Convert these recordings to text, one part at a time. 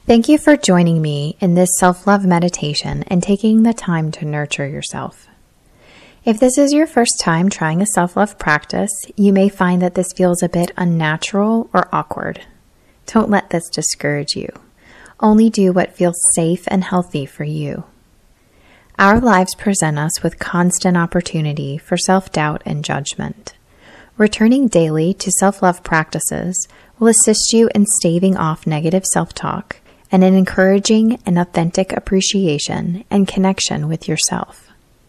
Thank you for joining me in this self-love meditation and taking the time to nurture yourself. If this is your first time trying a self-love practice, you may find that this feels a bit unnatural or awkward. Don't let this discourage you. Only do what feels safe and healthy for you. Our lives present us with constant opportunity for self-doubt and judgment. Returning daily to self-love practices will assist you in staving off negative self-talk and in encouraging an authentic appreciation and connection with yourself.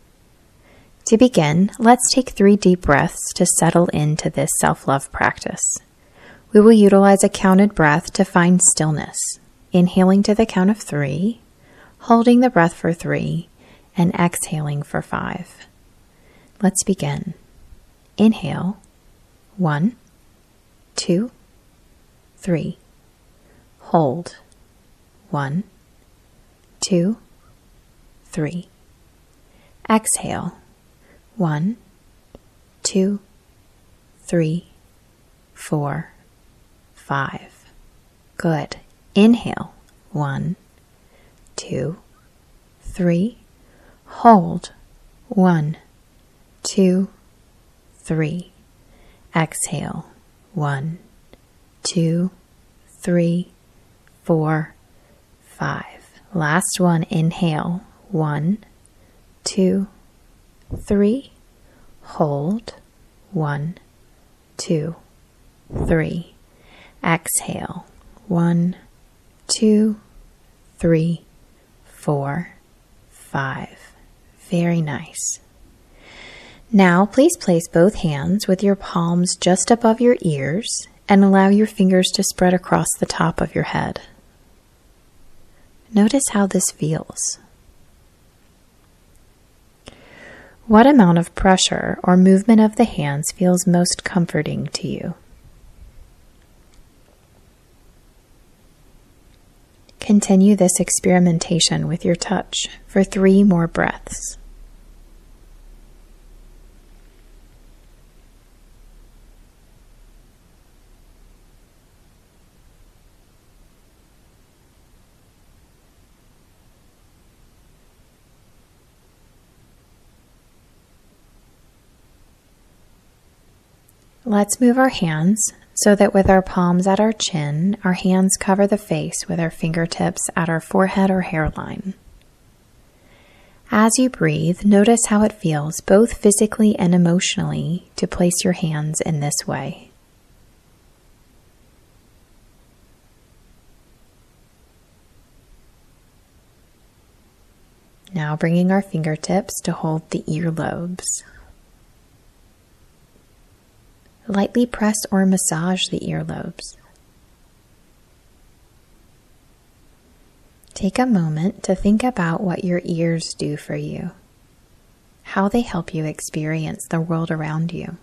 To begin, let's take 3 deep breaths to settle into this self-love practice. We will utilize a counted breath to find stillness, inhaling to the count of 3, holding the breath for 3, and exhaling for 5. Let's begin. Inhale, 1, 2, 3. Hold. 1, 2, 3. Exhale. 1, 2, 3, 4, 5. Good. Inhale. 1, 2, 3. Hold. 1, 2, 3. Exhale. 1, 2, 3, 4, 5. Last one. Inhale. 1, 2, 3. Hold. 1, 2, 3. Exhale. 1, 2, 3, 4, 5. Very nice. Now, please place both hands with your palms just above your ears and allow your fingers to spread across the top of your head. Notice how this feels. What amount of pressure or movement of the hands feels most comforting to you? Continue this experimentation with your touch for 3 more breaths. Let's move our hands so that with our palms at our chin, our hands cover the face with our fingertips at our forehead or hairline. As you breathe, notice how it feels both physically and emotionally to place your hands in this way. Now bringing our fingertips to hold the earlobes. Lightly press or massage the earlobes. Take a moment to think about what your ears do for you, how they help you experience the world around you.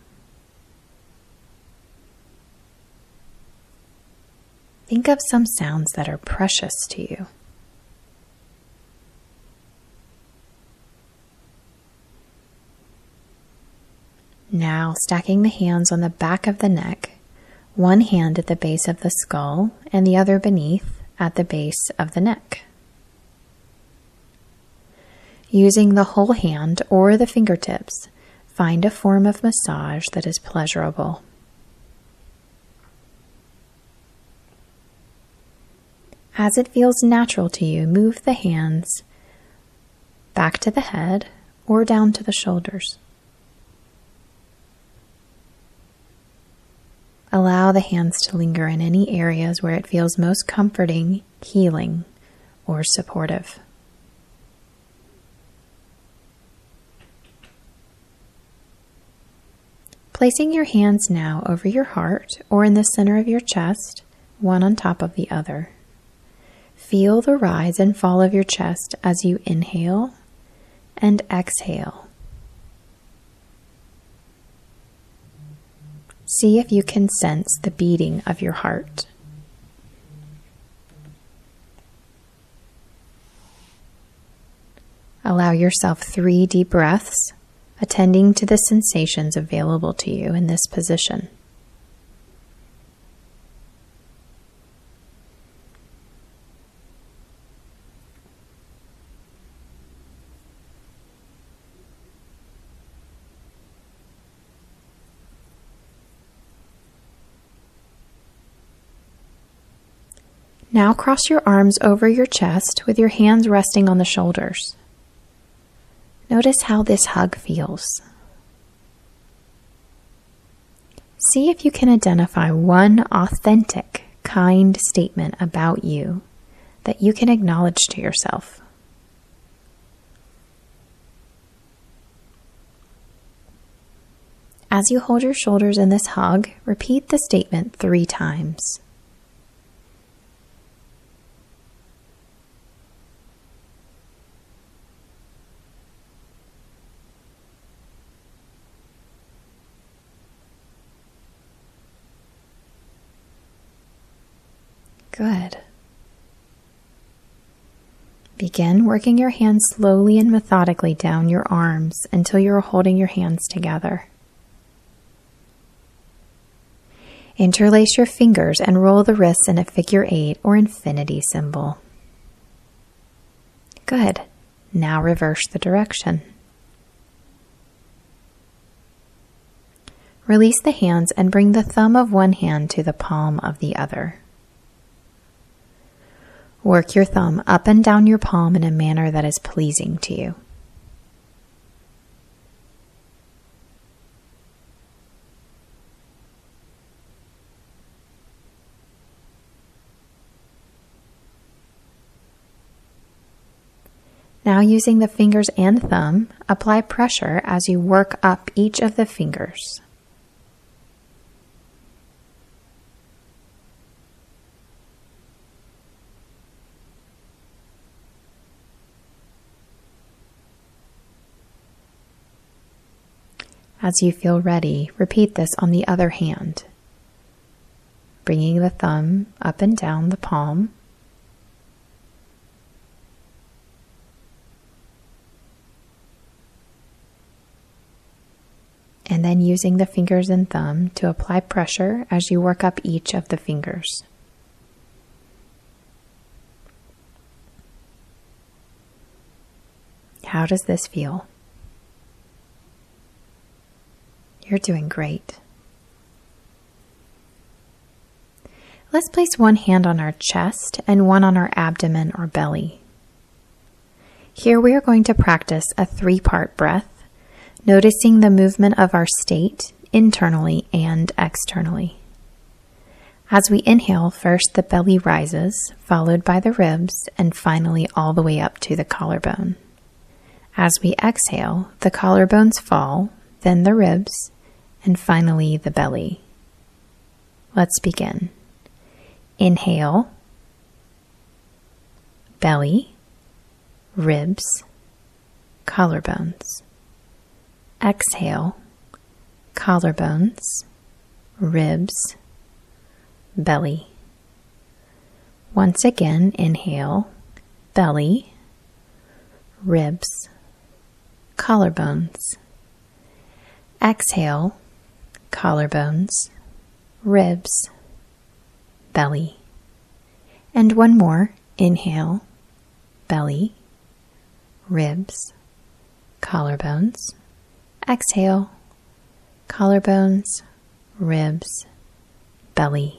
Think of some sounds that are precious to you. Now, stacking the hands on the back of the neck, one hand at the base of the skull and the other beneath at the base of the neck. Using the whole hand or the fingertips, find a form of massage that is pleasurable. As it feels natural to you, move the hands back to the head or down to the shoulders. Allow the hands to linger in any areas where it feels most comforting, healing, or supportive. Placing your hands now over your heart or in the center of your chest, one on top of the other. Feel the rise and fall of your chest as you inhale and exhale. See if you can sense the beating of your heart. Allow yourself 3 deep breaths, attending to the sensations available to you in this position. Now cross your arms over your chest with your hands resting on the shoulders. Notice how this hug feels. See if you can identify one authentic, kind statement about you that you can acknowledge to yourself. As you hold your shoulders in this hug, repeat the statement 3 times. Good. Begin working your hands slowly and methodically down your arms until you are holding your hands together. Interlace your fingers and roll the wrists in a figure 8 or infinity symbol. Good. Now reverse the direction. Release the hands and bring the thumb of one hand to the palm of the other. Work your thumb up and down your palm in a manner that is pleasing to you. Now, using the fingers and thumb, apply pressure as you work up each of the fingers. As you feel ready, repeat this on the other hand, bringing the thumb up and down the palm, and then using the fingers and thumb to apply pressure as you work up each of the fingers. How does this feel? You're doing great. Let's place one hand on our chest and one on our abdomen or belly. Here we are going to practice a 3-part breath, noticing the movement of our state internally and externally. As we inhale, first the belly rises, followed by the ribs, and finally all the way up to the collarbone. As we exhale, the collarbones fall, then the ribs, and finally the belly. Let's begin. Inhale, belly, ribs, collarbones. Exhale, collarbones, ribs, belly. Once again, inhale, belly, ribs, collarbones. Exhale, collarbones, ribs, belly. And one more. Inhale, belly, ribs, collarbones. Exhale, collarbones, ribs, belly.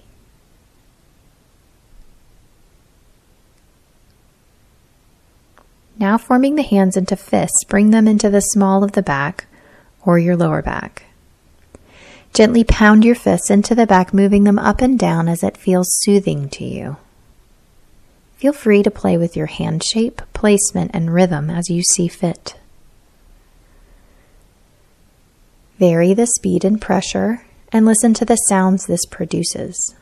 Now, forming the hands into fists, bring them into the small of the back or your lower back. Gently pound your fists into the back, moving them up and down as it feels soothing to you. Feel free to play with your hand shape, placement, and rhythm as you see fit. Vary the speed and pressure, and listen to the sounds this produces.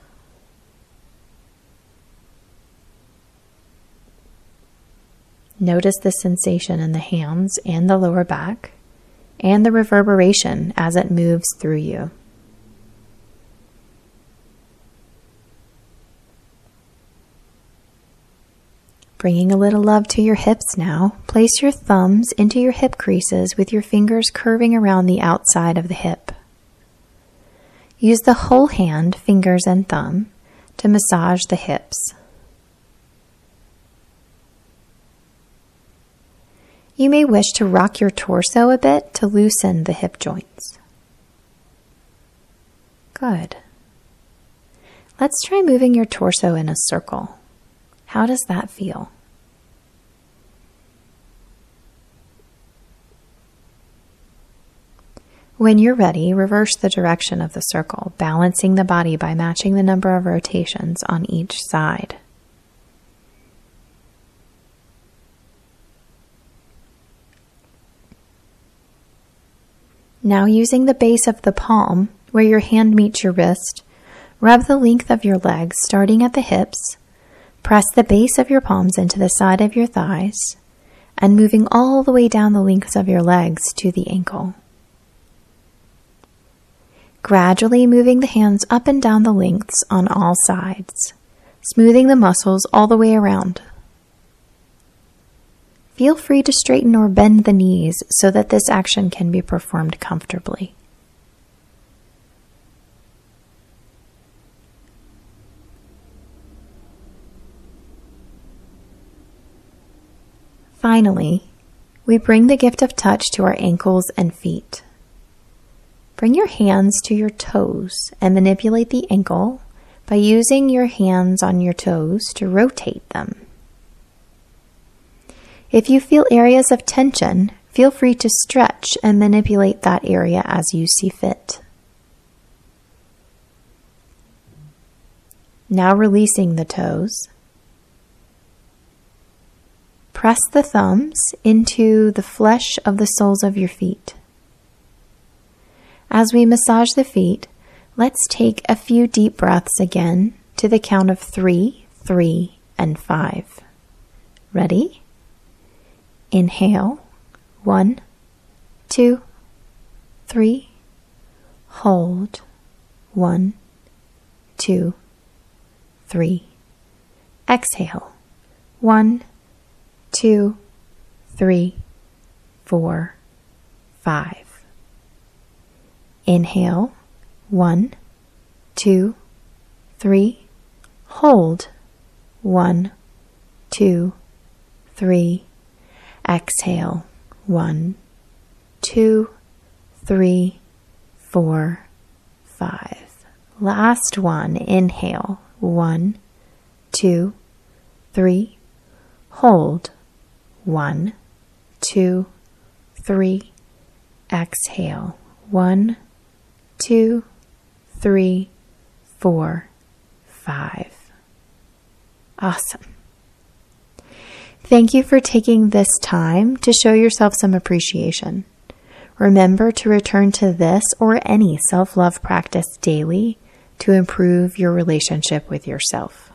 Notice the sensation in the hands and the lower back, and the reverberation as it moves through you. Bringing a little love to your hips now, place your thumbs into your hip creases with your fingers curving around the outside of the hip. Use the whole hand, fingers and thumb, to massage the hips. You may wish to rock your torso a bit to loosen the hip joints. Good. Let's try moving your torso in a circle. How does that feel? When you're ready, reverse the direction of the circle, balancing the body by matching the number of rotations on each side. Now, using the base of the palm, where your hand meets your wrist, rub the length of your legs, starting at the hips. Press the base of your palms into the side of your thighs, and moving all the way down the lengths of your legs to the ankle. Gradually moving the hands up and down the lengths on all sides, smoothing the muscles all the way around. Feel free to straighten or bend the knees so that this action can be performed comfortably. Finally, we bring the gift of touch to our ankles and feet. Bring your hands to your toes and manipulate the ankle by using your hands on your toes to rotate them. If you feel areas of tension, feel free to stretch and manipulate that area as you see fit. Now releasing the toes. Press the thumbs into the flesh of the soles of your feet. As we massage the feet, let's take a few deep breaths again to the count of 3, 3, and 5. Ready? Inhale. 1, 2, 3. Hold. 1, 2, 3. Exhale. 1, 2, 3, 4, 5. Inhale. 1, 2, 3. Hold. 1, 2, 3. Exhale. 1, 2, 3, 4, 5. Last one. Inhale. 1, 2, 3. Hold. 1, 2, 3. Exhale. 1, 2, 3, 4, 5. Awesome. Thank you for taking this time to show yourself some appreciation. Remember to return to this or any self-love practice daily to improve your relationship with yourself.